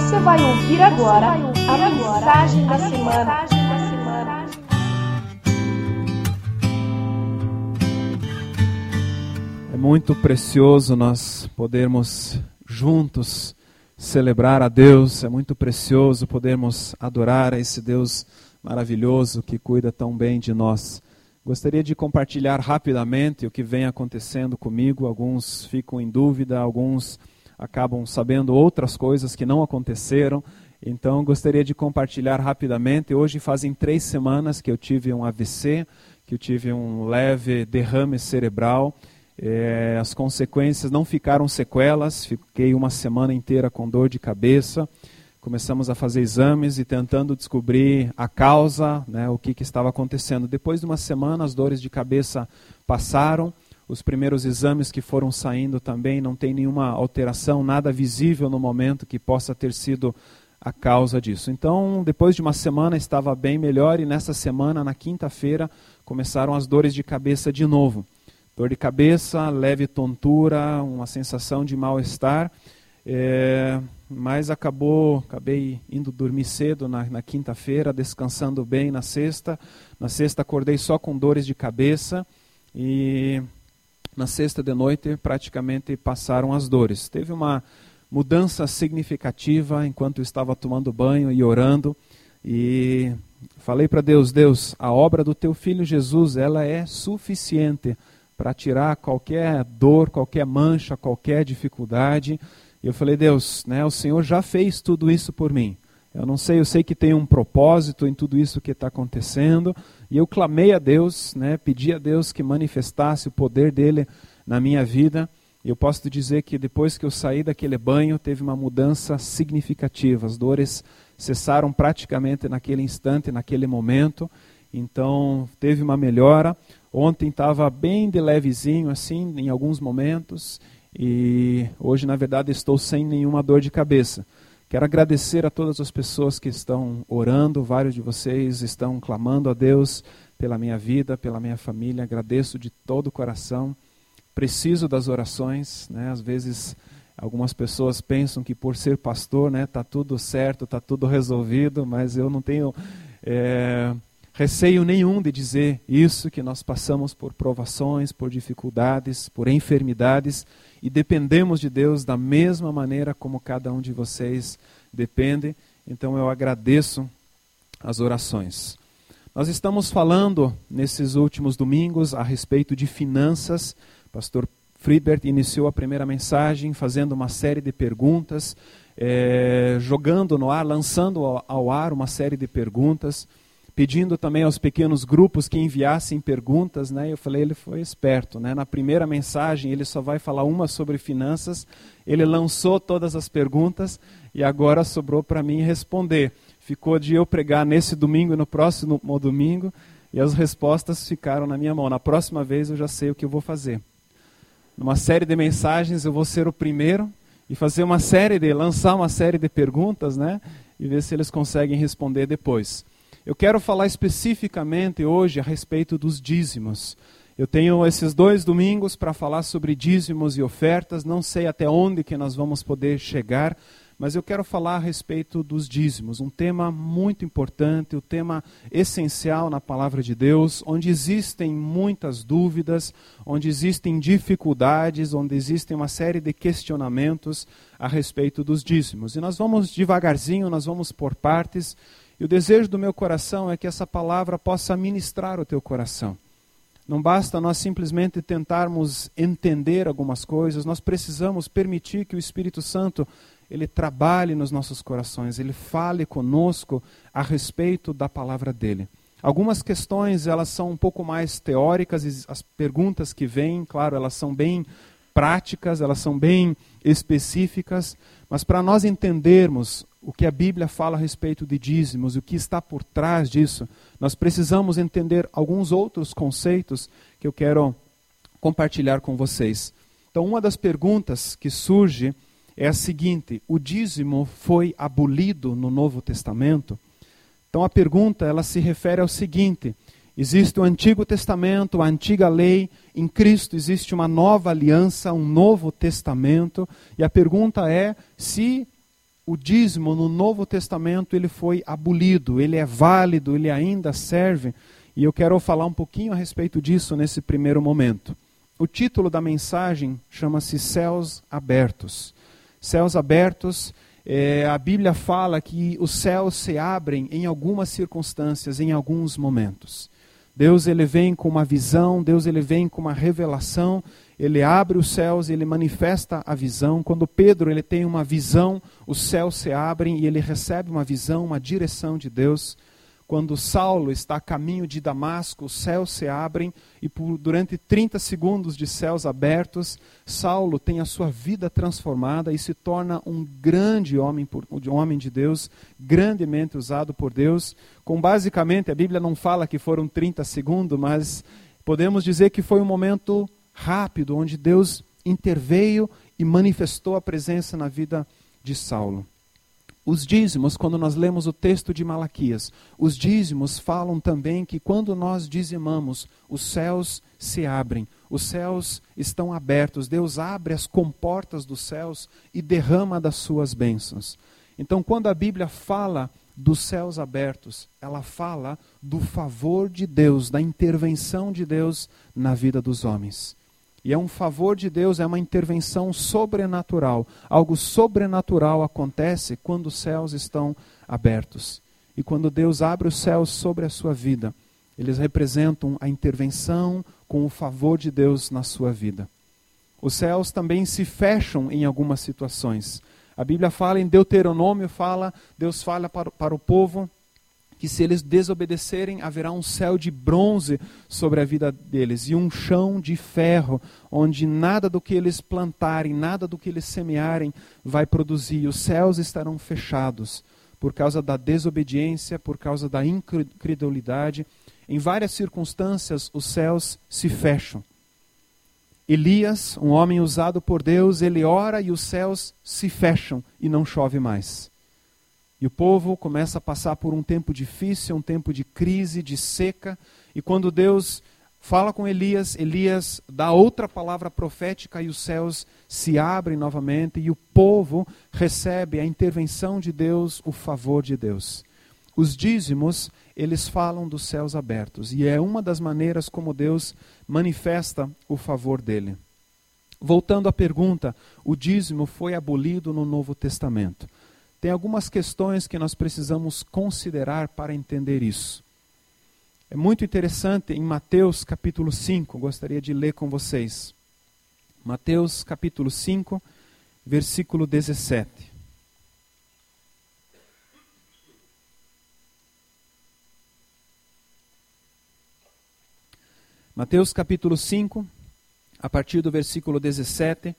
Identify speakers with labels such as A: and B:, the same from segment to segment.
A: Você vai ouvir agora a mensagem da semana.
B: É muito precioso nós podermos juntos celebrar a Deus, é muito precioso podermos adorar a esse Deus maravilhoso que cuida tão bem de nós. Gostaria de compartilhar rapidamente o que vem acontecendo comigo. Alguns ficam em dúvida, alguns acabam sabendo outras coisas que não aconteceram. Então gostaria de compartilhar rapidamente. Hoje fazem 3 semanas que eu tive um AVC, que eu tive um leve derrame cerebral. As consequências não ficaram sequelas, fiquei uma semana inteira com dor de cabeça. Começamos a fazer exames e tentando descobrir a causa, o que estava acontecendo. Depois de uma semana, as dores de cabeça passaram. Os primeiros exames que foram saindo também não tem nenhuma alteração, nada visível no momento que possa ter sido a causa disso. Então, depois de uma semana estava bem melhor e nessa semana, na quinta-feira, começaram as dores de cabeça de novo. Dor de cabeça, leve tontura, uma sensação de mal-estar, mas acabei indo dormir cedo na quinta-feira, descansando bem na sexta. Na sexta acordei só com dores de cabeça e na sexta de noite praticamente passaram as dores. Teve uma mudança significativa enquanto eu estava tomando banho e orando e falei para Deus, a obra do teu filho Jesus, ela é suficiente para tirar qualquer dor, qualquer mancha, qualquer dificuldade. E eu falei, Deus, o Senhor já fez tudo isso por mim. Eu sei que tem um propósito em tudo isso que está acontecendo. E eu clamei a Deus, pedi a Deus que manifestasse o poder dele na minha vida. E eu posso te dizer que depois que eu saí daquele banho, teve uma mudança significativa. As dores cessaram praticamente naquele instante, naquele momento. Então, teve uma melhora. Ontem estava bem de levezinho, assim, em alguns momentos. E hoje, na verdade, estou sem nenhuma dor de cabeça. Quero agradecer a todas as pessoas que estão orando. Vários de vocês estão clamando a Deus pela minha vida, pela minha família. Agradeço de todo o coração. Preciso das orações. Às vezes, algumas pessoas pensam que por ser pastor, está tudo certo, está tudo resolvido. Mas eu não tenho receio nenhum de dizer isso, que nós passamos por provações, por dificuldades, por enfermidades e dependemos de Deus da mesma maneira como cada um de vocês depende. Então eu agradeço as orações. Nós estamos falando nesses últimos domingos a respeito de finanças. Pastor Friedbert iniciou a primeira mensagem fazendo uma série de perguntas, jogando no ar, lançando ao ar uma série de perguntas, pedindo também aos pequenos grupos que enviassem perguntas, Eu falei, ele foi esperto, Na primeira mensagem ele só vai falar uma sobre finanças, ele lançou todas as perguntas e agora sobrou para mim responder. Ficou de eu pregar nesse domingo e no próximo domingo e as respostas ficaram na minha mão. Na próxima vez eu já sei o que eu vou fazer. Numa série de mensagens eu vou ser o primeiro e lançar uma série de perguntas, E ver se eles conseguem responder depois. Eu quero falar especificamente hoje a respeito dos dízimos. Eu tenho esses 2 domingos para falar sobre dízimos e ofertas. Não sei até onde que nós vamos poder chegar, mas eu quero falar a respeito dos dízimos. Um tema muito importante, um tema essencial na palavra de Deus, onde existem muitas dúvidas, onde existem dificuldades, onde existem uma série de questionamentos a respeito dos dízimos. E nós vamos devagarzinho, nós vamos por partes. E o desejo do meu coração é que essa palavra possa ministrar o teu coração. Não basta nós simplesmente tentarmos entender algumas coisas, nós precisamos permitir que o Espírito Santo ele trabalhe nos nossos corações, ele fale conosco a respeito da palavra dele. Algumas questões elas são um pouco mais teóricas, e as perguntas que vêm, claro, elas são bem práticas, elas são bem específicas, mas para nós entendermos o que a Bíblia fala a respeito de dízimos e o que está por trás disso, nós precisamos entender alguns outros conceitos que eu quero compartilhar com vocês. Então, uma das perguntas que surge é a seguinte: o dízimo foi abolido no Novo Testamento? Então, a pergunta ela se refere ao seguinte: existe o Antigo Testamento, a antiga lei, em Cristo existe uma nova aliança, um novo testamento, e a pergunta é se o dízimo no Novo Testamento ele foi abolido, ele é válido, ele ainda serve, e eu quero falar um pouquinho a respeito disso nesse primeiro momento. O título da mensagem chama-se Céus Abertos. Céus abertos, a Bíblia fala que os céus se abrem em algumas circunstâncias, em alguns momentos. Deus ele vem com uma visão, Deus ele vem com uma revelação, ele abre os céus, ele manifesta a visão. Quando Pedro ele tem uma visão, os céus se abrem e ele recebe uma visão, uma direção de Deus. Quando Saulo está a caminho de Damasco, os céus se abrem e durante 30 segundos de céus abertos, Saulo tem a sua vida transformada e se torna um grande homem de Deus, grandemente usado por Deus. Com basicamente, a Bíblia não fala que foram 30 segundos, mas podemos dizer que foi um momento rápido, onde Deus interveio e manifestou a presença na vida de Saulo. Os dízimos, quando nós lemos o texto de Malaquias, os dízimos falam também que quando nós dizimamos, os céus se abrem, os céus estão abertos, Deus abre as comportas dos céus e derrama das suas bênçãos. Então, quando a Bíblia fala dos céus abertos, ela fala do favor de Deus, da intervenção de Deus na vida dos homens. E é um favor de Deus, é uma intervenção sobrenatural. Algo sobrenatural acontece quando os céus estão abertos. E quando Deus abre os céus sobre a sua vida, eles representam a intervenção com o favor de Deus na sua vida. Os céus também se fecham em algumas situações. A Bíblia fala em Deuteronômio, Deus fala para o povo que se eles desobedecerem, haverá um céu de bronze sobre a vida deles e um chão de ferro, onde nada do que eles plantarem, nada do que eles semearem vai produzir. Os céus estarão fechados por causa da desobediência, por causa da incredulidade. Em várias circunstâncias, os céus se fecham. Elias, um homem usado por Deus, ele ora e os céus se fecham e não chove mais. E o povo começa a passar por um tempo difícil, um tempo de crise, de seca. E quando Deus fala com Elias, Elias dá outra palavra profética e os céus se abrem novamente. E o povo recebe a intervenção de Deus, o favor de Deus. Os dízimos, eles falam dos céus abertos. E é uma das maneiras como Deus manifesta o favor dele. Voltando à pergunta, o dízimo foi abolido no Novo Testamento. Tem algumas questões que nós precisamos considerar para entender isso. É muito interessante em Mateus capítulo 5, gostaria de ler com vocês. Mateus capítulo 5, versículo 17. Mateus capítulo 5, a partir do versículo 17.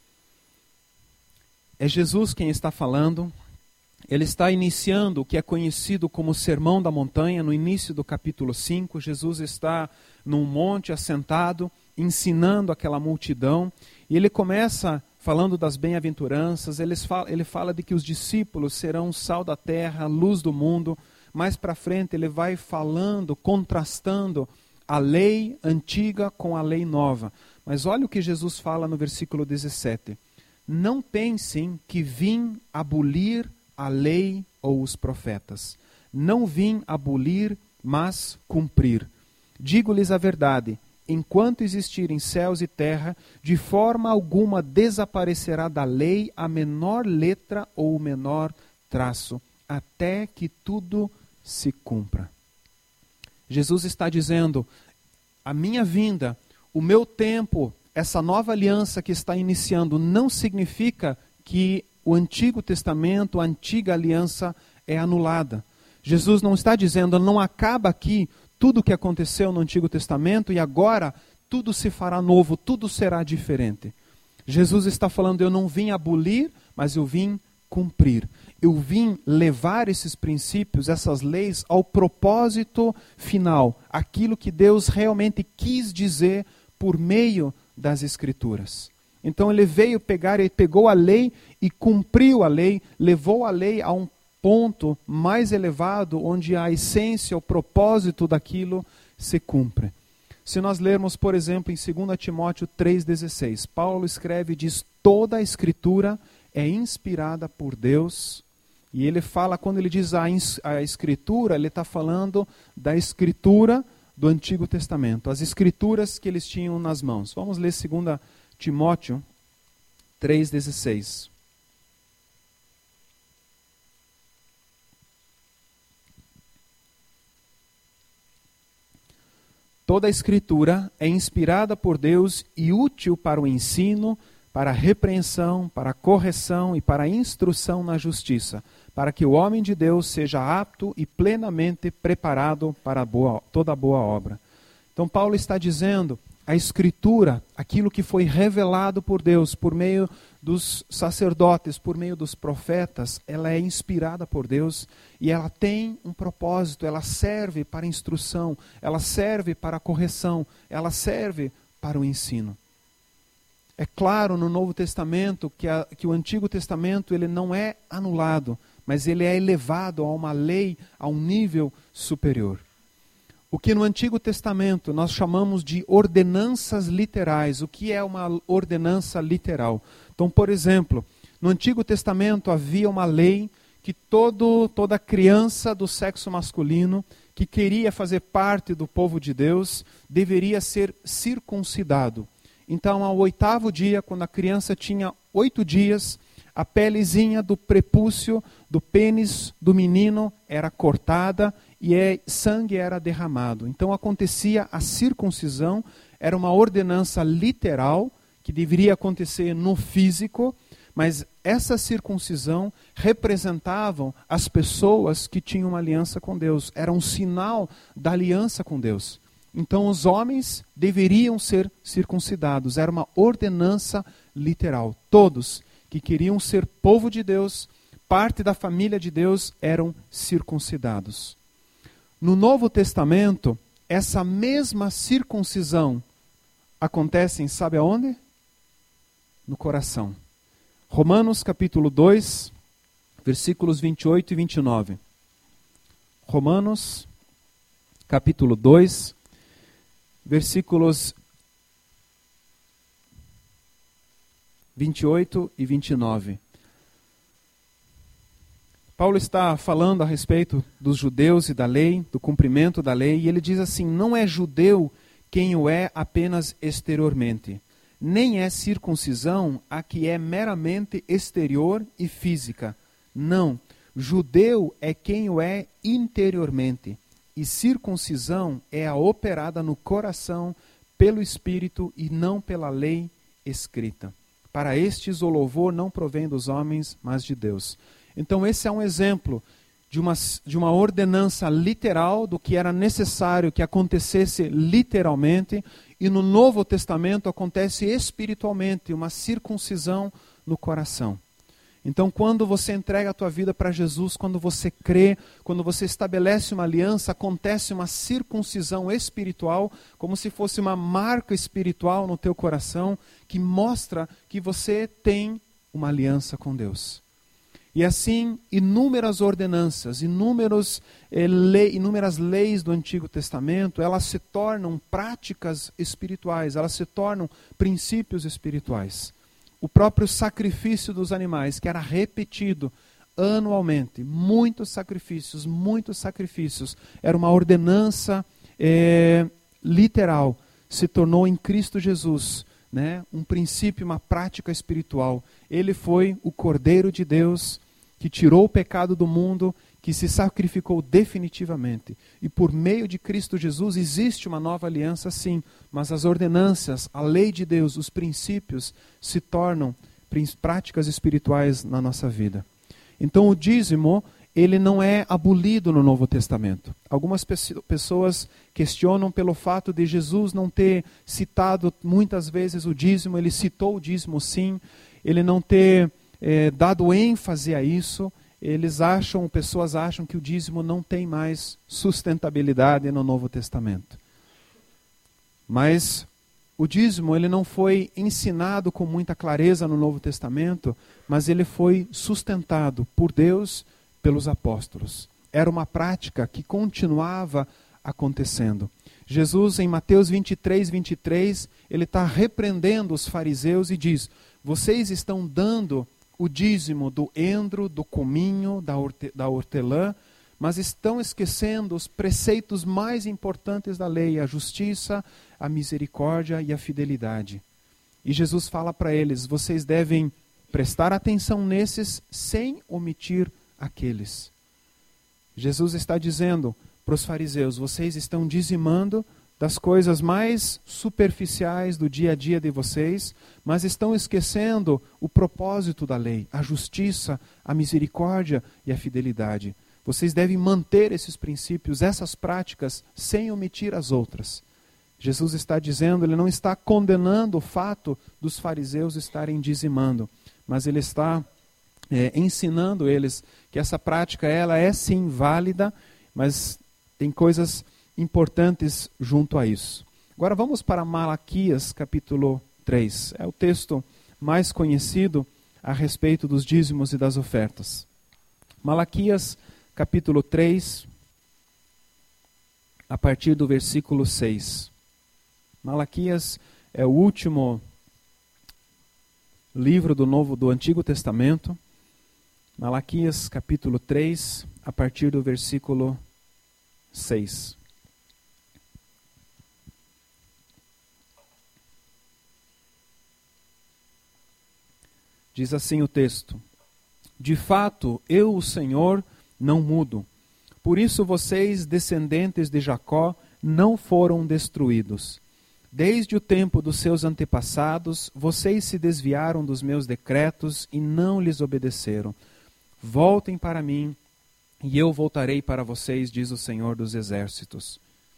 B: É Jesus quem está falando. Ele está iniciando o que é conhecido como o Sermão da Montanha, no início do capítulo 5. Jesus está num monte assentado, ensinando aquela multidão. E ele começa falando das bem-aventuranças. Ele fala de que os discípulos serão o sal da terra, a luz do mundo. Mais para frente ele vai falando, contrastando a lei antiga com a lei nova. Mas olha o que Jesus fala no versículo 17. Não pensem que vim abolir a lei ou os profetas. Não vim abolir, mas cumprir. Digo-lhes a verdade, enquanto existirem céus e terra, de forma alguma desaparecerá da lei a menor letra ou o menor traço, até que tudo se cumpra. Jesus está dizendo, a minha vinda, o meu tempo, essa nova aliança que está iniciando, não significa que o Antigo Testamento, a antiga aliança é anulada. Jesus não está dizendo, não acaba aqui tudo o que aconteceu no Antigo Testamento e agora tudo se fará novo, tudo será diferente. Jesus está falando, eu não vim abolir, mas eu vim cumprir. Eu vim levar esses princípios, essas leis ao propósito final, aquilo que Deus realmente quis dizer por meio das Escrituras. Então ele pegou a lei e cumpriu a lei, levou a lei a um ponto mais elevado, onde a essência, o propósito daquilo se cumpre. Se nós lermos, por exemplo, em 2 Timóteo 3,16, Paulo escreve e diz, toda a Escritura é inspirada por Deus. E ele fala, quando ele diz a Escritura, ele está falando da Escritura do Antigo Testamento, as Escrituras que eles tinham nas mãos. Vamos ler 2 Timóteo 3,16. Toda a Escritura é inspirada por Deus e útil para o ensino, para a repreensão, para a correção e para a instrução na justiça, para que o homem de Deus seja apto e plenamente preparado para toda boa obra. Então Paulo está dizendo, a Escritura, aquilo que foi revelado por Deus, por meio dos sacerdotes, por meio dos profetas, ela é inspirada por Deus e ela tem um propósito, ela serve para instrução, ela serve para correção, ela serve para o ensino. É claro no Novo Testamento que o Antigo Testamento ele não é anulado, mas ele é elevado a uma lei, a um nível superior. O que no Antigo Testamento nós chamamos de ordenanças literais. O que é uma ordenança literal? Então, por exemplo, no Antigo Testamento havia uma lei que toda criança do sexo masculino que queria fazer parte do povo de Deus deveria ser circuncidado. Então, ao 8º dia, quando a criança tinha 8 dias, a pelezinha do prepúcio, do pênis do menino era cortada e sangue era derramado. Então acontecia a circuncisão, era uma ordenança literal que deveria acontecer no físico, mas essa circuncisão representavam as pessoas que tinham uma aliança com Deus, era um sinal da aliança com Deus. Então os homens deveriam ser circuncidados, era uma ordenança literal. Todos que queriam ser povo de Deus, parte da família de Deus, eram circuncidados. No Novo Testamento, essa mesma circuncisão acontece, sabe aonde? No coração. Romanos capítulo 2, versículos 28 e 29. Romanos capítulo 2, versículos 28 e 29. Paulo está falando a respeito dos judeus e da lei, do cumprimento da lei, e ele diz assim, não é judeu quem o é apenas exteriormente, nem é circuncisão a que é meramente exterior e física. Não, judeu é quem o é interiormente, e circuncisão é a operada no coração pelo Espírito e não pela lei escrita. Para estes o louvor não provém dos homens, mas de Deus. Então esse é um exemplo de uma ordenança literal do que era necessário que acontecesse literalmente, e no Novo Testamento acontece espiritualmente, uma circuncisão no coração. Então quando você entrega a tua vida para Jesus, quando você crê, quando você estabelece uma aliança, acontece uma circuncisão espiritual, como se fosse uma marca espiritual no teu coração, que mostra que você tem uma aliança com Deus. E assim, inúmeras ordenanças, inúmeras leis do Antigo Testamento, elas se tornam práticas espirituais, elas se tornam princípios espirituais. O próprio sacrifício dos animais, que era repetido anualmente, muitos sacrifícios, era uma ordenança literal, se tornou em Cristo Jesus, né, um princípio, uma prática espiritual. Ele foi o Cordeiro de Deus que tirou o pecado do mundo, que se sacrificou definitivamente. E por meio de Cristo Jesus existe uma nova aliança, sim, mas as ordenanças, a lei de Deus, os princípios se tornam práticas espirituais na nossa vida. Então o dízimo, ele não é abolido no Novo Testamento. Algumas pessoas questionam pelo fato de Jesus não ter citado muitas vezes o dízimo. Ele citou o dízimo sim, ele não ter dado ênfase a isso. Pessoas acham que o dízimo não tem mais sustentabilidade no Novo Testamento. Mas o dízimo ele não foi ensinado com muita clareza no Novo Testamento, mas ele foi sustentado por Deus, pelos apóstolos. Era uma prática que continuava acontecendo. Jesus, em Mateus 23, ele está repreendendo os fariseus e diz: vocês estão dando o dízimo do endro, do cominho, da hortelã, mas estão esquecendo os preceitos mais importantes da lei, a justiça, a misericórdia e a fidelidade. E Jesus fala para eles, vocês devem prestar atenção nesses sem omitir aqueles. Jesus está dizendo para os fariseus, vocês estão dizimando das coisas mais superficiais do dia a dia de vocês, mas estão esquecendo o propósito da lei, a justiça, a misericórdia e a fidelidade. Vocês devem manter esses princípios, essas práticas, sem omitir as outras. Jesus está dizendo, ele não está condenando o fato dos fariseus estarem dizimando, mas ele está ensinando eles que essa prática ela é sim válida, mas tem coisas importantes junto a isso. Agora vamos para Malaquias capítulo 3. É o texto mais conhecido a respeito dos dízimos e das ofertas. Malaquias capítulo 3, a partir do versículo 6. Malaquias é o último livro do Antigo Testamento. Malaquias capítulo 3, a partir do versículo 6. Diz assim o texto: de fato, eu, o Senhor, não mudo. Por isso vocês, descendentes de Jacó, não foram destruídos. Desde o tempo dos seus antepassados, vocês se desviaram dos meus decretos e não lhes obedeceram. Voltem para mim, e eu voltarei para vocês, diz o Senhor dos Exércitos.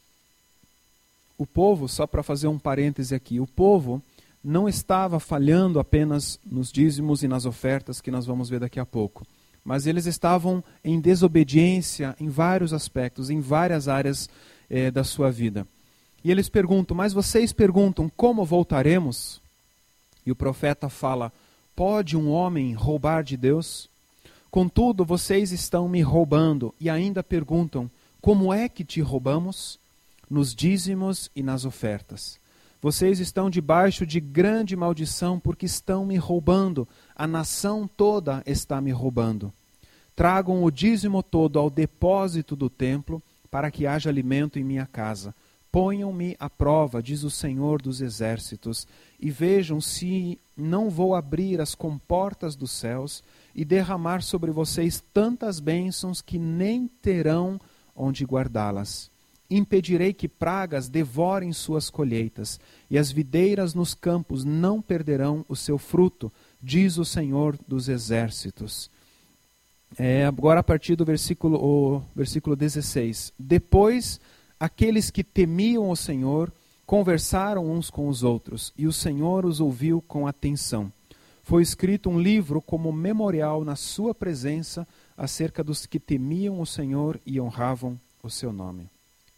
B: O povo, só para fazer um parêntese aqui, o povo não estava falhando apenas nos dízimos e nas ofertas, que nós vamos ver daqui a pouco. Mas eles estavam em desobediência em vários aspectos, em várias áreas da sua vida. E eles perguntam, mas vocês perguntam, como voltaremos? E o profeta fala, pode um homem roubar de Deus? Contudo, vocês estão me roubando e ainda perguntam, como é que te roubamos? Nos dízimos e nas ofertas. Vocês estão debaixo de grande maldição porque estão me roubando. A nação toda está me roubando. Tragam o dízimo todo ao depósito do templo para que haja alimento em minha casa. Ponham-me à prova, diz o Senhor dos Exércitos, e vejam se não vou abrir as comportas dos céus e derramar sobre vocês tantas bênçãos que nem terão onde guardá-las. Impedirei que pragas devorem suas colheitas, e as videiras nos campos não perderão o seu fruto, diz o Senhor dos Exércitos. Agora a partir do versículo 16. Depois, aqueles que temiam o Senhor conversaram uns com os outros, e o Senhor os ouviu com atenção. Foi escrito um livro como memorial na sua presença acerca dos que temiam o Senhor e honravam o seu nome.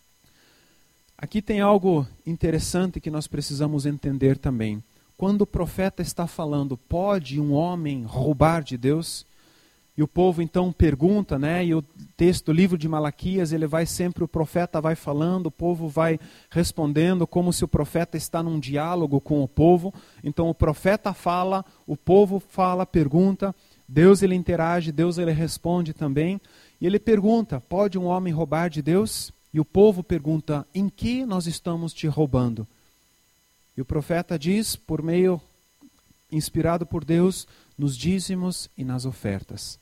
B: Aqui tem algo interessante que nós precisamos entender também. Quando o profeta está falando, pode um homem roubar de Deus? E o povo então pergunta, né? E o texto, o livro de Malaquias, ele vai sempre, o profeta vai falando, o povo vai respondendo, como se o profeta está num diálogo com o povo. Então o profeta fala, o povo fala, pergunta, Deus ele interage, Deus ele responde também. E ele pergunta, pode um homem roubar de Deus? E o povo pergunta, em que nós estamos te roubando? E o profeta diz, por meio, inspirado por Deus, nos dízimos e nas ofertas.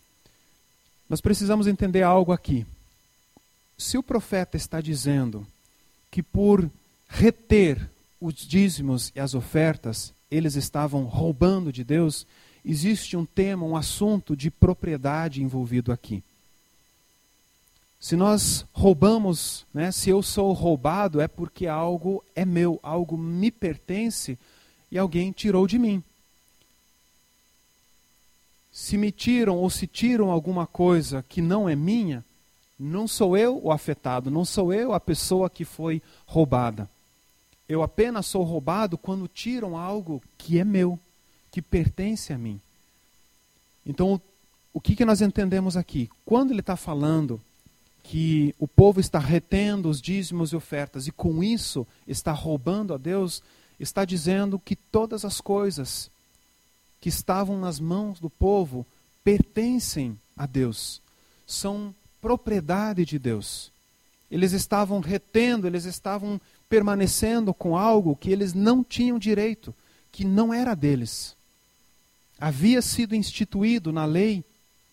B: Nós precisamos entender algo aqui. Se o profeta está dizendo que por reter os dízimos e as ofertas, eles estavam roubando de Deus, existe um tema, um assunto de propriedade envolvido aqui. Se nós roubamos, né, se eu sou roubado, é porque algo é meu, algo me pertence e alguém tirou de mim. Se me tiram ou se tiram alguma coisa que não é minha, não sou eu o afetado, não sou eu a pessoa que foi roubada. Eu apenas sou roubado quando tiram algo que é meu, que pertence a mim. Então, o que nós entendemos aqui? Quando ele está falando que o povo está retendo os dízimos e ofertas e com isso está roubando a Deus, está dizendo que todas as coisas que estavam nas mãos do povo pertencem a Deus, são propriedade de Deus. Eles estavam retendo, eles estavam permanecendo com algo que eles não tinham direito, que não era deles. Havia sido instituído na lei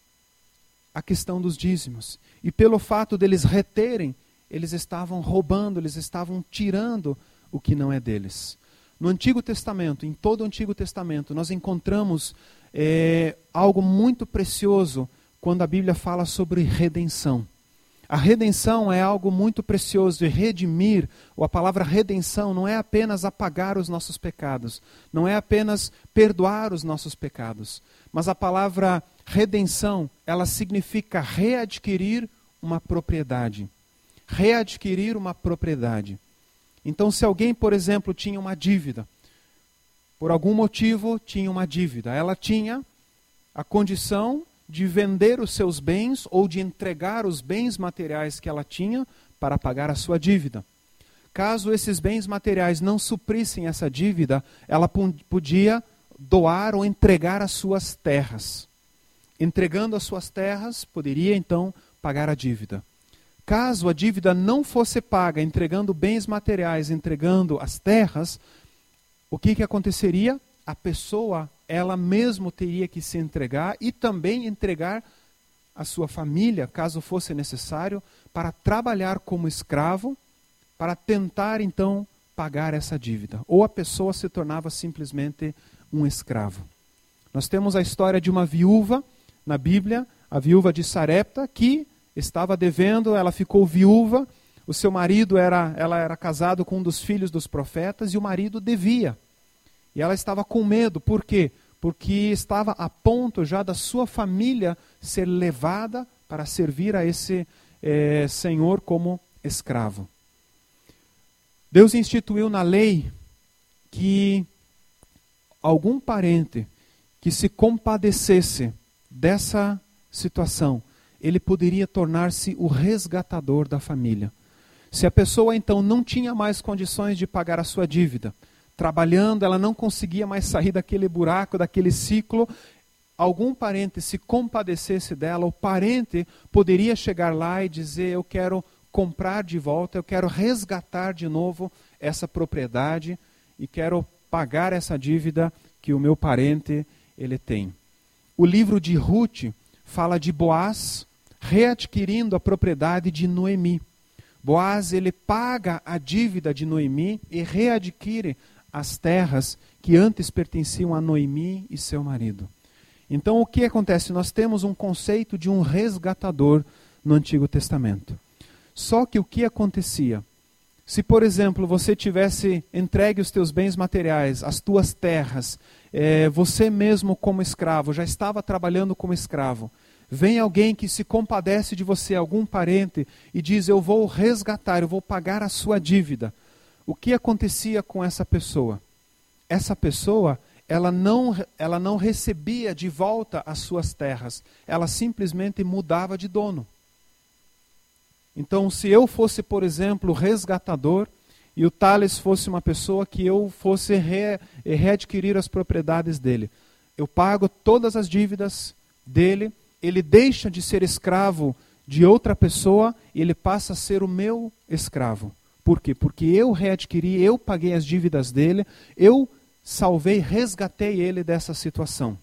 B: a questão dos dízimos. E pelo fato deles reterem, eles estavam roubando, eles estavam tirando o que não é deles. No Antigo Testamento, em todo o Antigo Testamento, nós encontramos algo muito precioso quando a Bíblia fala sobre redenção. A redenção é algo muito precioso, e redimir, ou a palavra redenção, não é apenas apagar os nossos pecados, não é apenas perdoar os nossos pecados, mas a palavra redenção, ela significa readquirir uma propriedade. Readquirir uma propriedade. Então, se alguém, por exemplo, tinha uma dívida, por algum motivo tinha uma dívida, ela tinha a condição de vender os seus bens ou de entregar os bens materiais que ela tinha para pagar a sua dívida. Caso esses bens materiais não suprissem essa dívida, ela podia doar ou entregar as suas terras. Entregando as suas terras, poderia então pagar a dívida. Caso a dívida não fosse paga, entregando bens materiais, entregando as terras, o que aconteceria? A pessoa, ela mesma teria que se entregar e também entregar a sua família, caso fosse necessário, para trabalhar como escravo, para tentar então pagar essa dívida. Ou a pessoa se tornava simplesmente um escravo. Nós temos a história de uma viúva na Bíblia, a viúva de Sarepta, que estava devendo, ela ficou viúva, o seu marido ela era casado com um dos filhos dos profetas e o marido devia. E ela estava com medo, por quê? Porque estava a ponto já da sua família ser levada para servir a esse senhor como escravo. Deus instituiu na lei que algum parente que se compadecesse dessa situação, ele poderia tornar-se o resgatador da família. Se a pessoa então não tinha mais condições de pagar a sua dívida, trabalhando, ela não conseguia mais sair daquele buraco, daquele ciclo, algum parente se compadecesse dela, o parente poderia chegar lá e dizer: eu quero comprar de volta, eu quero resgatar de novo essa propriedade e quero pagar essa dívida que o meu parente ele tem. O livro de Ruth fala de Boaz readquirindo a propriedade de Noemi. Boaz, ele paga a dívida de Noemi e readquire as terras que antes pertenciam a Noemi e seu marido. Então, o que acontece? Nós temos um conceito de um resgatador no Antigo Testamento. Só que o que acontecia? Se, por exemplo, você tivesse entregue os teus bens materiais, as tuas terras, você mesmo como escravo, já estava trabalhando como escravo, vem alguém que se compadece de você, algum parente, e diz: eu vou resgatar, eu vou pagar a sua dívida. O que acontecia com essa pessoa? Essa pessoa, ela não recebia de volta as suas terras, ela simplesmente mudava de dono. Então, se eu fosse, por exemplo, resgatador, e o Thales fosse uma pessoa que eu fosse readquirir as propriedades dele, eu pago todas as dívidas dele, ele deixa de ser escravo de outra pessoa e ele passa a ser o meu escravo. Por quê? Porque eu readquiri, eu paguei as dívidas dele, eu salvei, resgatei ele dessa situação.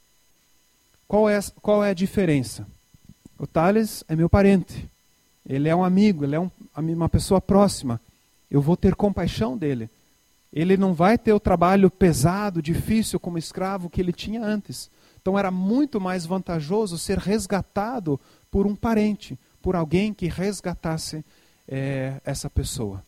B: Qual é a diferença? O Thales é meu parente, ele é um amigo, ele é uma pessoa próxima. Eu vou ter compaixão dele. Ele não vai ter o trabalho pesado, difícil como escravo que ele tinha antes. Então era muito mais vantajoso ser resgatado por um parente, por alguém que resgatasse essa pessoa.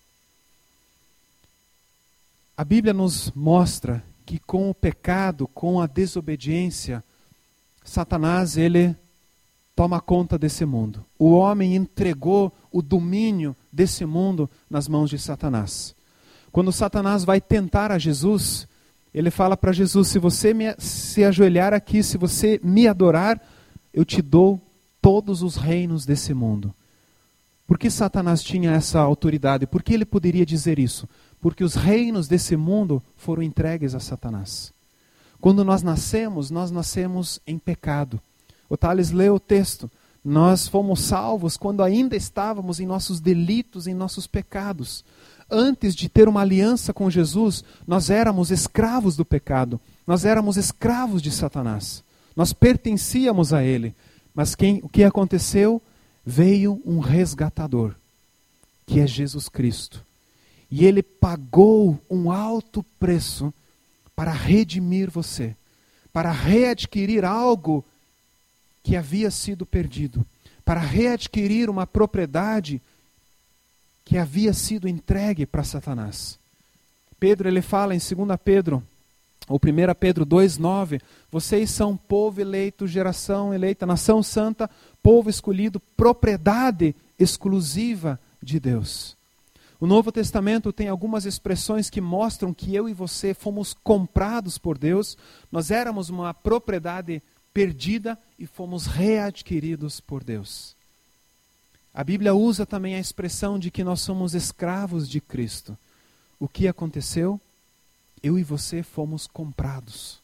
B: A Bíblia nos mostra que com o pecado, com a desobediência, Satanás, ele toma conta desse mundo. O homem entregou o domínio desse mundo nas mãos de Satanás. Quando Satanás vai tentar a Jesus, ele fala para Jesus: se você se ajoelhar aqui, se você me adorar, eu te dou todos os reinos desse mundo. Por que Satanás tinha essa autoridade? Por que ele poderia dizer isso? Porque os reinos desse mundo foram entregues a Satanás. Quando nós nascemos em pecado. O Thales leu o texto. Nós fomos salvos quando ainda estávamos em nossos delitos, em nossos pecados. Antes de ter uma aliança com Jesus, nós éramos escravos do pecado. Nós éramos escravos de Satanás. Nós pertencíamos a ele. Mas o que aconteceu? Veio um resgatador, que é Jesus Cristo. E ele pagou um alto preço para redimir você, para readquirir algo que havia sido perdido, para readquirir uma propriedade que havia sido entregue para Satanás. Pedro, ele fala em 2 Pedro, ou 1 Pedro 2,9, vocês são povo eleito, geração eleita, nação santa, povo escolhido, propriedade exclusiva de Deus. O Novo Testamento tem algumas expressões que mostram que eu e você fomos comprados por Deus, nós éramos uma propriedade perdida e fomos readquiridos por Deus. A Bíblia usa também a expressão de que nós somos escravos de Cristo. O que aconteceu? Eu e você fomos comprados.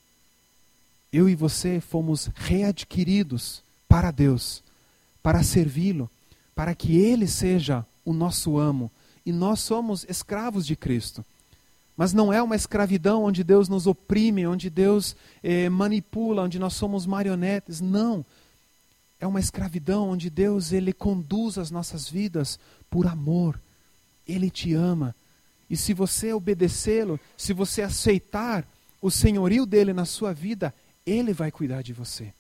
B: Eu e você fomos readquiridos para Deus, para servi-lo, para que Ele seja o nosso amo. E nós somos escravos de Cristo. Mas não é uma escravidão onde Deus nos oprime, onde Deus manipula, onde nós somos marionetes. Não. É uma escravidão onde Deus ele conduz as nossas vidas por amor. Ele te ama. E se você obedecê-lo, se você aceitar o senhorio dele na sua vida, ele vai cuidar de você.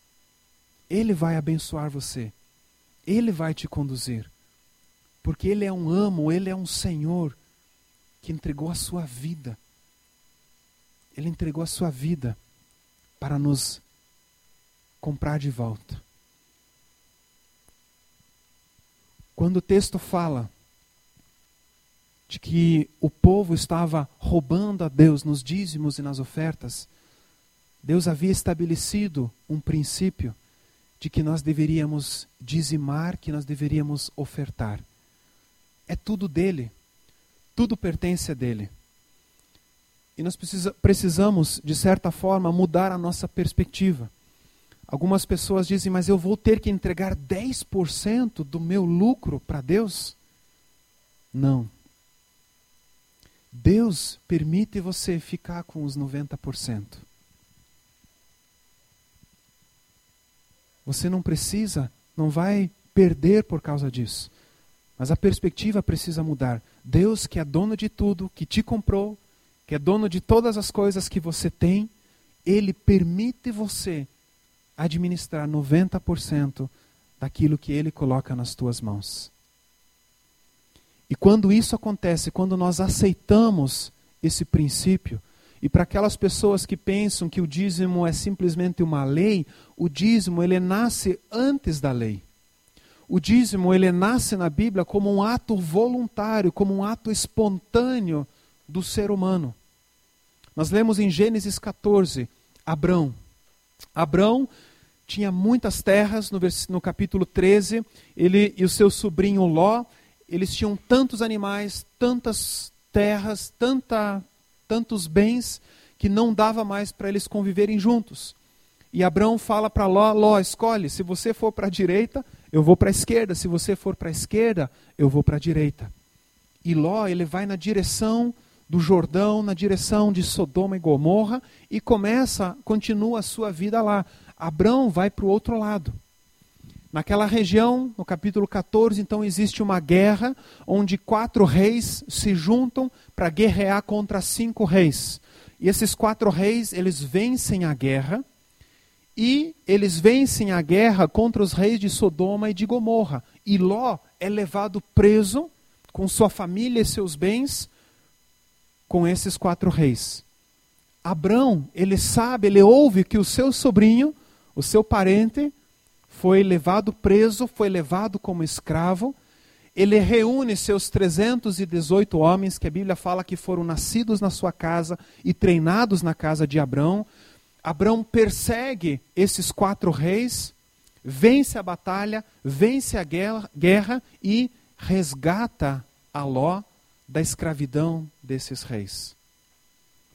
B: Ele vai abençoar você. Ele vai te conduzir. Porque ele é um amo, ele é um Senhor que entregou a sua vida. Ele entregou a sua vida para nos comprar de volta. Quando o texto fala de que o povo estava roubando a Deus nos dízimos e nas ofertas, Deus havia estabelecido um princípio de que nós deveríamos dizimar, que nós deveríamos ofertar. É tudo dele. Tudo pertence a dele. E nós precisamos, de certa forma, mudar a nossa perspectiva. Algumas pessoas dizem, mas eu vou ter que entregar 10% do meu lucro para Deus? Não. Deus permite você ficar com os 90%. Você não precisa, não vai perder por causa disso. Mas a perspectiva precisa mudar. Deus, que é dono de tudo, que te comprou, que é dono de todas as coisas que você tem, Ele permite você administrar 90% daquilo que Ele coloca nas tuas mãos. E quando isso acontece, quando nós aceitamos esse princípio, e para aquelas pessoas que pensam que o dízimo é simplesmente uma lei, o dízimo ele nasce antes da lei. O dízimo, ele nasce na Bíblia como um ato voluntário, como um ato espontâneo do ser humano. Nós lemos em Gênesis 14, Abrão. Abrão tinha muitas terras, no capítulo 13, ele e o seu sobrinho Ló, eles tinham tantos animais, tantas terras, tantos bens, que não dava mais para eles conviverem juntos. E Abrão fala para Ló, Ló, escolhe, se você for para a direita, eu vou para a esquerda, se você for para a esquerda, eu vou para a direita. E Ló, ele vai na direção do Jordão, na direção de Sodoma e Gomorra, e continua a sua vida lá. Abrão vai para o outro lado. Naquela região, no capítulo 14, então existe uma guerra, onde 4 reis se juntam para guerrear contra 5 reis. E esses 4 reis, eles vencem a guerra, e eles vencem a guerra contra os reis de Sodoma e de Gomorra. E Ló é levado preso com sua família e seus bens com esses 4 reis. Abrão, ele ouve que o seu sobrinho, o seu parente, foi levado preso, foi levado como escravo. Ele reúne seus 318 homens, que a Bíblia fala que foram nascidos na sua casa e treinados na casa de Abrão. Abrão persegue esses 4 reis, vence a batalha, vence a guerra e resgata a Ló da escravidão desses reis.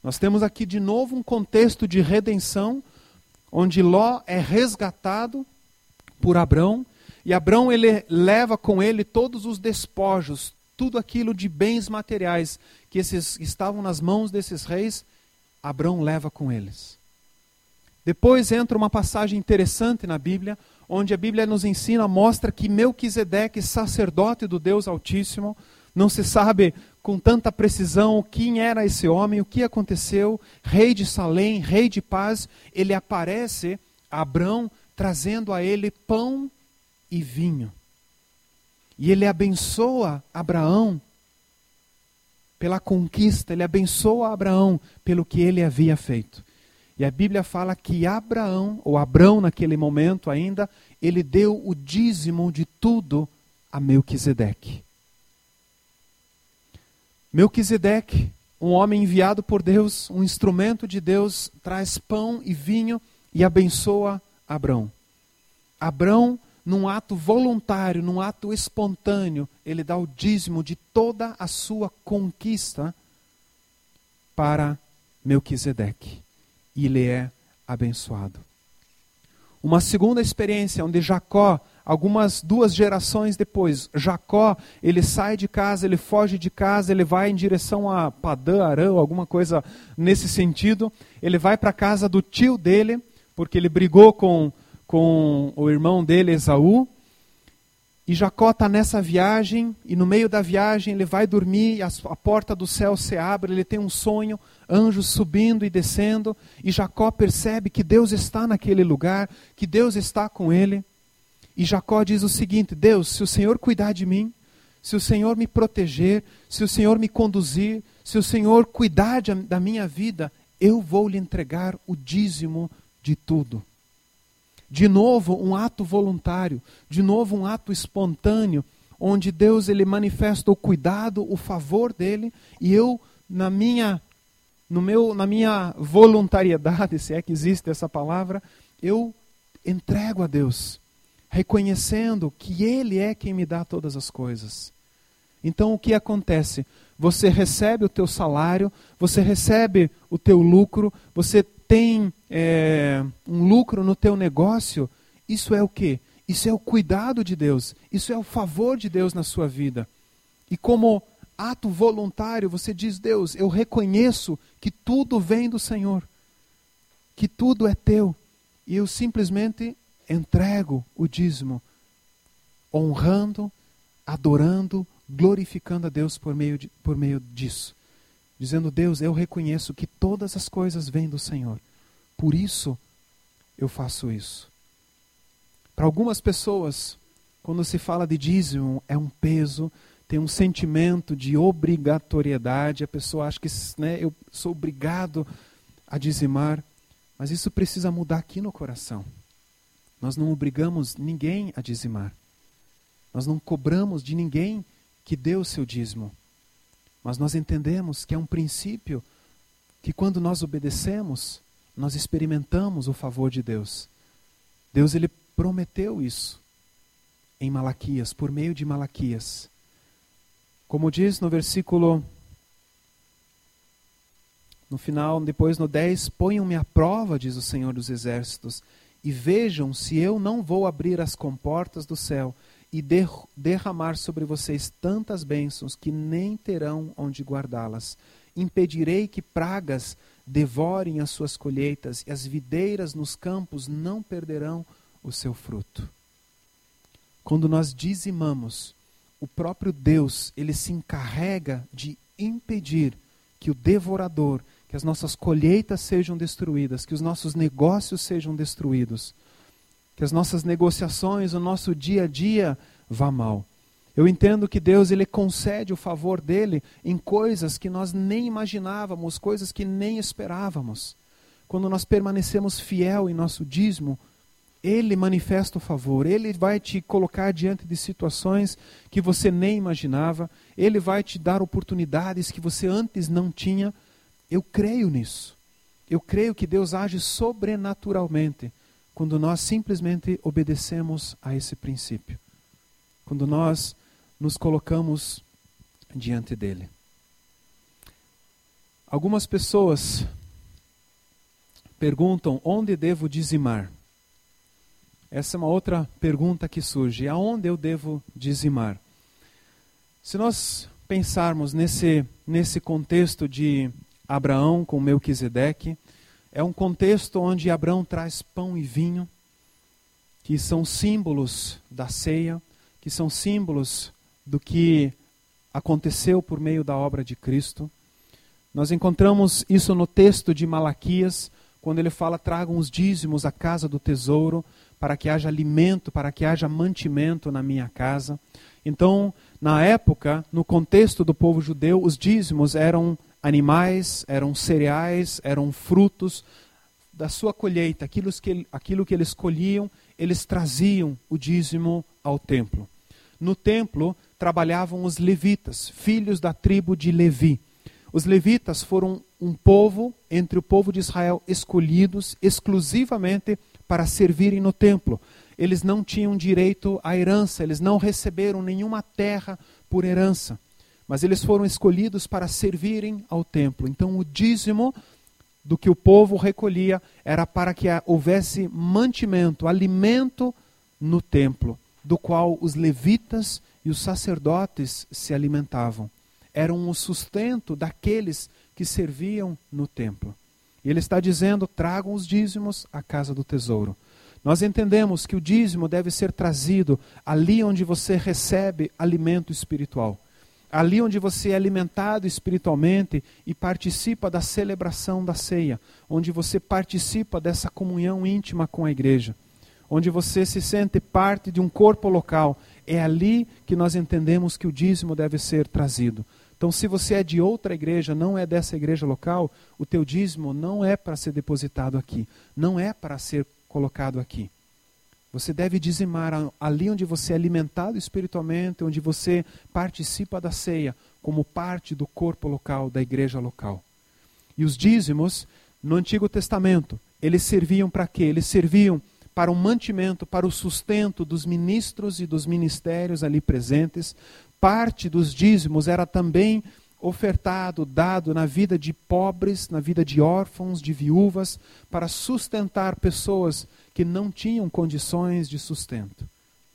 B: Nós temos aqui de novo um contexto de redenção, onde Ló é resgatado por Abrão, e Abrão ele leva com ele todos os despojos, tudo aquilo de bens materiais que estavam nas mãos desses reis, Abrão leva com eles. Depois entra uma passagem interessante na Bíblia, onde a Bíblia nos ensina, mostra que Melquisedeque, sacerdote do Deus Altíssimo, não se sabe com tanta precisão quem era esse homem, o que aconteceu, rei de Salém, rei de paz, ele aparece a Abrão trazendo a ele pão e vinho. E ele abençoa Abraão pela conquista, ele abençoa Abraão pelo que ele havia feito. E a Bíblia fala que Abraão, ou Abrão naquele momento ainda, ele deu o dízimo de tudo a Melquisedeque. Melquisedeque, um homem enviado por Deus, um instrumento de Deus, traz pão e vinho e abençoa Abrão. Abrão, num ato voluntário, num ato espontâneo, ele dá o dízimo de toda a sua conquista para Melquisedeque. E ele é abençoado. Uma segunda experiência, onde Jacó, duas gerações depois, Jacó, ele sai de casa, ele foge de casa, ele vai em direção a Padã Arã, alguma coisa nesse sentido. Ele vai para a casa do tio dele, porque ele brigou com o irmão dele, Esaú. E Jacó está nessa viagem, e no meio da viagem ele vai dormir, a porta do céu se abre, ele tem um sonho, anjos subindo e descendo, e Jacó percebe que Deus está naquele lugar, que Deus está com ele. E Jacó diz o seguinte: Deus, se o Senhor cuidar de mim, se o Senhor me proteger, se o Senhor me conduzir, se o Senhor cuidar da minha vida, eu vou lhe entregar o dízimo de tudo. De novo, um ato voluntário, de novo um ato espontâneo, onde Deus ele manifesta o cuidado, o favor dele, e eu, na minha voluntariedade, se é que existe essa palavra, eu entrego a Deus, reconhecendo que Ele é quem me dá todas as coisas. Então o que acontece? Você recebe o teu salário, você recebe o teu lucro, você tem um lucro no teu negócio. Isso é o quê? Isso é o cuidado de Deus, isso é o favor de Deus na sua vida. E como ato voluntário, você diz: Deus, eu reconheço que tudo vem do Senhor, que tudo é teu, e eu simplesmente entrego o dízimo, honrando, adorando, glorificando a Deus por meio disso. Dizendo: Deus, eu reconheço que todas as coisas vêm do Senhor, por isso eu faço isso. Para algumas pessoas, quando se fala de dízimo, é um peso, tem um sentimento de obrigatoriedade, a pessoa acha que eu sou obrigado a dizimar, mas isso precisa mudar aqui no coração. Nós não obrigamos ninguém a dizimar, nós não cobramos de ninguém que dê o seu dízimo, mas nós entendemos que é um princípio que quando nós obedecemos, nós experimentamos o favor de Deus. Deus ele prometeu isso em Malaquias, por meio de Malaquias. Como diz no versículo, no final, depois no 10, ponham-me à prova, diz o Senhor dos Exércitos, e vejam se eu não vou abrir as comportas do céu e derramar sobre vocês tantas bênçãos que nem terão onde guardá-las. Impedirei que pragas devorem as suas colheitas e as videiras nos campos não perderão o seu fruto. Quando nós dizimamos, o próprio Deus, ele se encarrega de impedir que o devorador, que as nossas colheitas sejam destruídas, que os nossos negócios sejam destruídos, que as nossas negociações, o nosso dia a dia vá mal. Eu entendo que Deus ele concede o favor dele em coisas que nós nem imaginávamos, coisas que nem esperávamos. Quando nós permanecemos fiel em nosso dízimo, ele manifesta o favor, ele vai te colocar diante de situações que você nem imaginava, ele vai te dar oportunidades que você antes não tinha. Eu creio nisso. Eu creio que Deus age sobrenaturalmente quando nós simplesmente obedecemos a esse princípio. Quando nós nos colocamos diante dele. Algumas pessoas perguntam onde devo dizimar. Essa é uma outra pergunta que surge. Aonde eu devo dizimar? Se nós pensarmos nesse contexto de Abraão com Melquisedeque, é um contexto onde Abraão traz pão e vinho, que são símbolos da ceia, que são símbolos do que aconteceu por meio da obra de Cristo. Nós encontramos isso no texto de Malaquias, quando ele fala: tragam os dízimos à casa do tesouro, para que haja alimento, para que haja mantimento na minha casa. Então, na época, no contexto do povo judeu, os dízimos eram animais, eram cereais, eram frutos da sua colheita. Aquilo que eles colhiam, eles traziam o dízimo ao templo. No templo trabalhavam os levitas, filhos da tribo de Levi. Os levitas foram um povo, entre o povo de Israel, escolhidos exclusivamente para servirem no templo. Eles não tinham direito à herança, eles não receberam nenhuma terra por herança, mas eles foram escolhidos para servirem ao templo. Então o dízimo do que o povo recolhia era para que houvesse mantimento, alimento no templo, do qual os levitas e os sacerdotes se alimentavam. Eram o sustento daqueles que serviam no templo. E ele está dizendo: tragam os dízimos à casa do tesouro. Nós entendemos que o dízimo deve ser trazido ali onde você recebe alimento espiritual. Ali onde você é alimentado espiritualmente e participa da celebração da ceia. Onde você participa dessa comunhão íntima com a igreja. Onde você se sente parte de um corpo local. É ali que nós entendemos que o dízimo deve ser trazido. Então, se você é de outra igreja, não é dessa igreja local, o teu dízimo não é para ser depositado aqui. Não é para ser colocado aqui. Você deve dizimar ali onde você é alimentado espiritualmente, onde você participa da ceia, como parte do corpo local, da igreja local. E os dízimos, no Antigo Testamento, eles serviam para quê? Eles serviam para o mantimento, para o sustento dos ministros e dos ministérios ali presentes. Parte dos dízimos era também ofertado, dado na vida de pobres, na vida de órfãos, de viúvas, para sustentar pessoas que não tinham condições de sustento.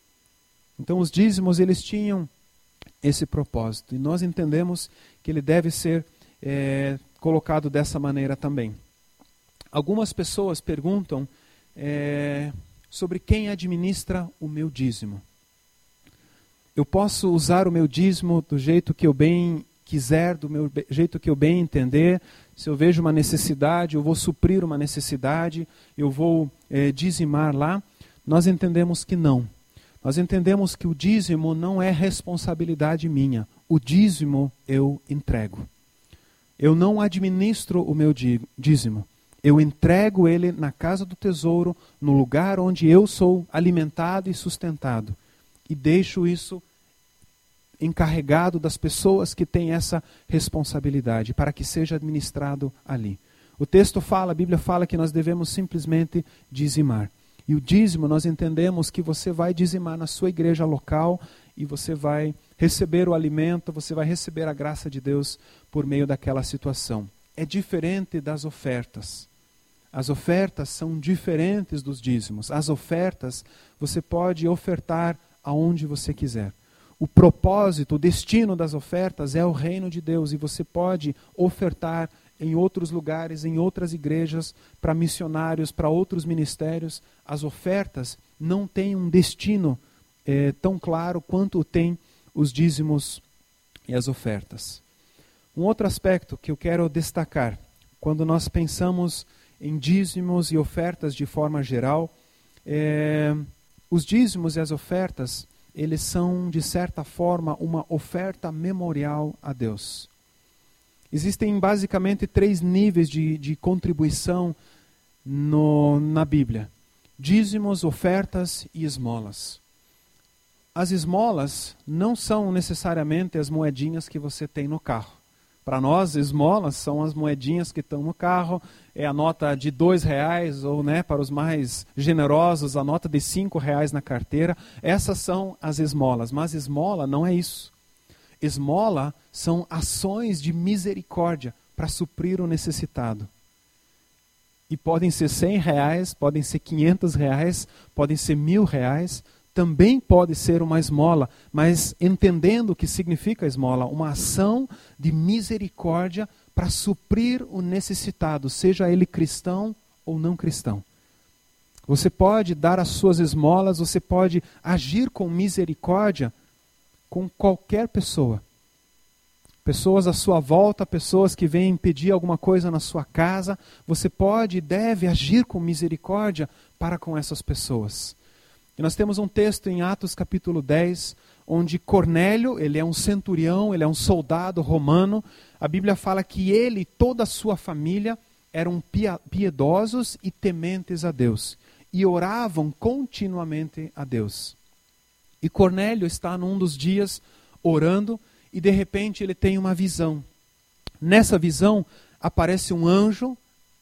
B: Então os dízimos, eles tinham esse propósito. E nós entendemos que ele deve ser colocado dessa maneira também. Algumas pessoas perguntam sobre quem administra o meu dízimo. Eu posso usar o meu dízimo do jeito que eu bem quiser, do meu jeito que eu bem entender. Se eu vejo uma necessidade, eu vou suprir uma necessidade, eu vou dizimar lá. Nós entendemos que não. Nós entendemos que o dízimo não é responsabilidade minha. O dízimo eu entrego. Eu não administro o meu dízimo. Eu entrego ele na casa do tesouro, no lugar onde eu sou alimentado e sustentado. E deixo isso encarregado das pessoas que têm essa responsabilidade, para que seja administrado ali. O texto fala, a Bíblia fala que nós devemos simplesmente dizimar. E o dízimo, nós entendemos que você vai dizimar na sua igreja local e você vai receber o alimento, você vai receber a graça de Deus por meio daquela situação. É diferente das ofertas. As ofertas são diferentes dos dízimos. As ofertas, você pode ofertar aonde você quiser. O propósito, o destino das ofertas é o reino de Deus, e você pode ofertar em outros lugares, em outras igrejas, para missionários, para outros ministérios. As ofertas não têm um destino tão claro quanto tem os dízimos e as ofertas. Um outro aspecto que eu quero destacar, quando nós pensamos em dízimos e ofertas de forma geral, os dízimos e as ofertas, eles são, de certa forma, uma oferta memorial a Deus. Existem basicamente 3 níveis de contribuição na Bíblia: dízimos, ofertas e esmolas. As esmolas não são necessariamente as moedinhas que você tem no carro. Para nós, esmolas são as moedinhas que estão no carro, é a nota de R$2, ou para os mais generosos, a nota de R$5 na carteira. Essas são as esmolas, mas esmola não é isso. Esmola são ações de misericórdia para suprir o necessitado. E podem ser R$100, podem ser R$500, podem ser R$1.000, também pode ser uma esmola, mas entendendo o que significa esmola, uma ação de misericórdia para suprir o necessitado, seja ele cristão ou não cristão. Você pode dar as suas esmolas, você pode agir com misericórdia com qualquer pessoa. Pessoas à sua volta, pessoas que vêm pedir alguma coisa na sua casa, você pode e deve agir com misericórdia para com essas pessoas. E nós temos um texto em Atos capítulo 10, onde Cornélio, ele é um centurião, ele é um soldado romano. A Bíblia fala que ele e toda a sua família eram piedosos e tementes a Deus. E oravam continuamente a Deus. E Cornélio está num dos dias orando e de repente ele tem uma visão. Nessa visão aparece um anjo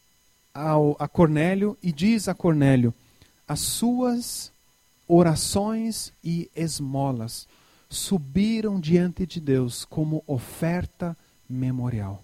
B: a Cornélio e diz a Cornélio: as suas orações e esmolas subiram diante de Deus como oferta memorial.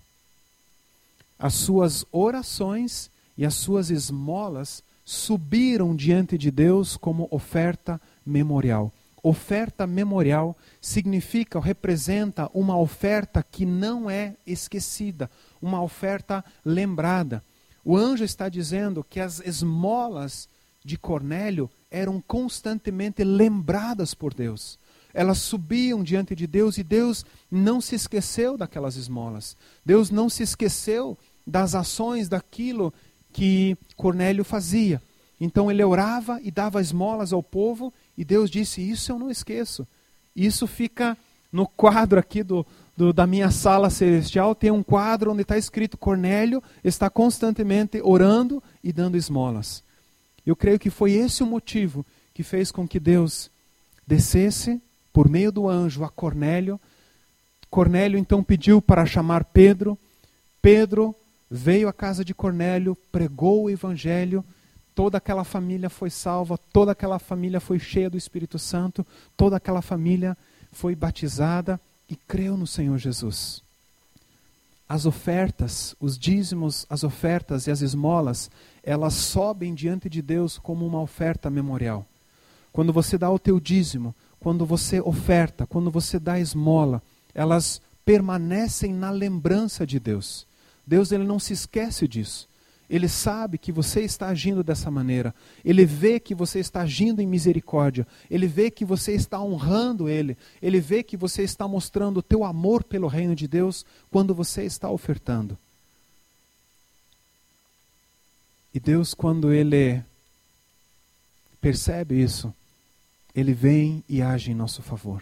B: As suas orações e as suas esmolas subiram diante de Deus como oferta memorial. Oferta memorial significa, representa uma oferta que não é esquecida, uma oferta lembrada. O anjo está dizendo que as esmolas de Cornélio eram constantemente lembradas por Deus. Elas subiam diante de Deus e Deus não se esqueceu daquelas esmolas. Deus não se esqueceu das ações, daquilo que Cornélio fazia. Então ele orava e dava esmolas ao povo e Deus disse: isso eu não esqueço. Isso fica no quadro aqui da minha sala celestial, tem um quadro onde está escrito: Cornélio está constantemente orando e dando esmolas. Eu creio que foi esse o motivo que fez com que Deus descesse por meio do anjo a Cornélio. Cornélio então pediu para chamar Pedro. Pedro veio à casa de Cornélio, pregou o evangelho, toda aquela família foi salva, toda aquela família foi cheia do Espírito Santo, toda aquela família foi batizada e creu no Senhor Jesus. As ofertas, os dízimos, as ofertas e as esmolas, elas sobem diante de Deus como uma oferta memorial. Quando você dá o teu dízimo, quando você oferta, quando você dá esmola, elas permanecem na lembrança de Deus. Deus, ele não se esquece disso. Ele sabe que você está agindo dessa maneira. Ele vê que você está agindo em misericórdia. Ele vê que você está honrando Ele. Ele vê que você está mostrando o teu amor pelo reino de Deus quando você está ofertando. E Deus, quando Ele percebe isso, Ele vem e age em nosso favor.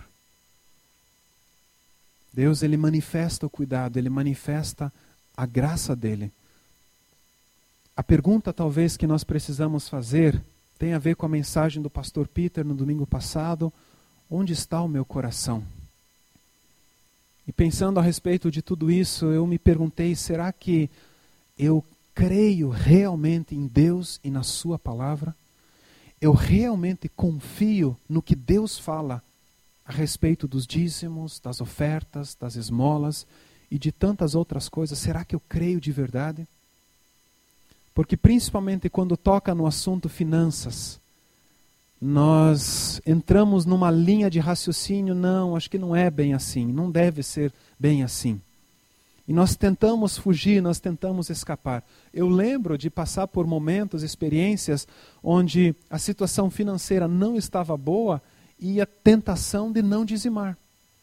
B: Deus, Ele manifesta o cuidado, Ele manifesta a graça dEle. A pergunta talvez que nós precisamos fazer tem a ver com a mensagem do pastor Peter no domingo passado: onde está o meu coração? E pensando a respeito de tudo isso, eu me perguntei: será que eu creio realmente em Deus e na sua palavra? Eu realmente confio no que Deus fala a respeito dos dízimos, das ofertas, das esmolas e de tantas outras coisas? Será que eu creio de verdade? Porque principalmente quando toca no assunto finanças, nós entramos numa linha de raciocínio: não, acho que não é bem assim, não deve ser bem assim. E nós tentamos fugir, nós tentamos escapar. Eu lembro de passar por momentos, experiências, onde a situação financeira não estava boa e a tentação de não dizimar.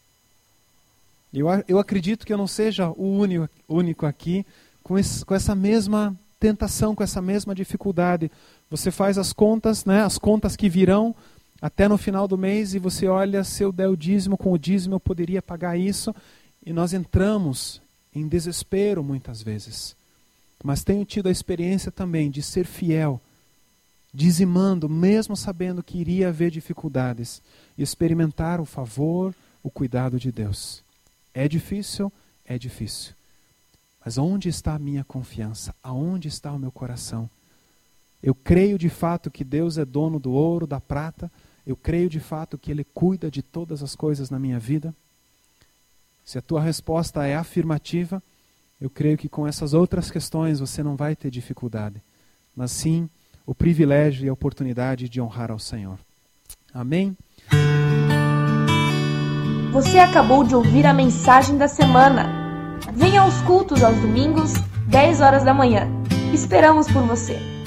B: Eu acredito que eu não seja o único aqui com essa mesma tentação, com essa mesma dificuldade. Você faz as contas, né, as contas que virão até no final do mês, e você olha: se eu der o dízimo, com o dízimo eu poderia pagar isso. E nós entramos em desespero muitas vezes. Mas tenho tido a experiência também de ser fiel, dizimando, mesmo sabendo que iria haver dificuldades, e experimentar o favor, o cuidado de Deus. É difícil? É difícil. Mas onde está a minha confiança? Aonde está o meu coração? Eu creio de fato que Deus é dono do ouro, da prata. Eu creio de fato que Ele cuida de todas as coisas na minha vida. Se a tua resposta é afirmativa, eu creio que com essas outras questões você não vai ter dificuldade, mas sim o privilégio e a oportunidade de honrar ao Senhor. Amém?
A: Você acabou de ouvir a mensagem da semana. Venha aos cultos aos domingos, 10 horas da manhã. Esperamos por você.